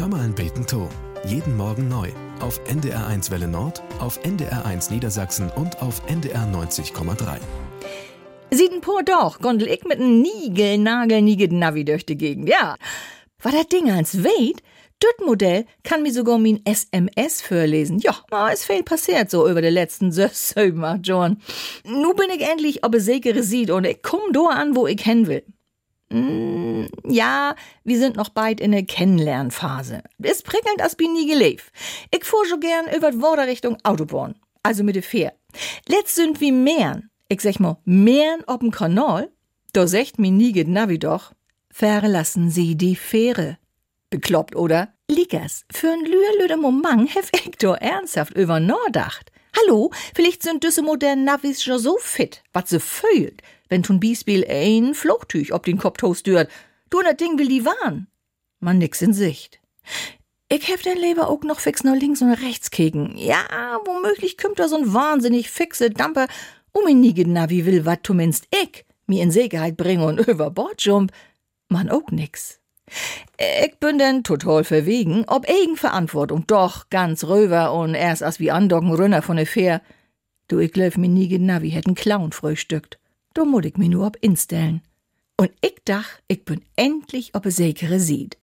Hör mal ein Beten to. Jeden Morgen neu. Auf NDR1 Welle Nord, auf NDR1 Niedersachsen und auf NDR 90,3. Sieht po doch, gondel ich mit n Nigel Navi durch die Gegend, ja. War das Ding ans weht? Das Modell kann mir sogar mein SMS vorlesen. Ja, ma ist viel passiert so über die letzten 7 Jahren. Nu bin ich endlich ob sichere Sied und ich komm do an, wo ich hin will. Ja, wir sind noch bald in der Kennenlernphase. Ist prickelnd als bin nie gelebt. Ich fuhr schon gern über die Water Richtung Autobahn, also mit der Fähr. Letzt sind wir Meeren. Ich sag mal, Meeren ob'm Kanal. Da sagt mi Nigel Navi doch, verlassen Sie die Fähre. Bekloppt, oder? Liegers, für ein lüde Moment hef ich do ernsthaft über nachdacht. Hallo, vielleicht sind diese modernen Navis schon so fit, was sie fühlt, wenn zum Beispiel ein Fluchttüch ob den Kopf toastürt. Du, das Ding will die warn. Man nix in Sicht. Ich hef den Leber auch noch fix nach links und rechts keken. Ja, womöglich kümmt da so ein wahnsinnig fixe Damper in Nigel Navi will wat zumindest ich mir in Sicherheit bringe und über Bord jump. Man auch nix. Ich bin denn total verwegen, ob Eigenverantwortung doch ganz röver und erst als wie andocken Rünner von der Fähr. Du, ich glaub, mir Nigel Navi hätten Clown frühstückt. Da muss ich mir nur ob instellen. Und ich dach, ich bin endlich ob sichere Sied.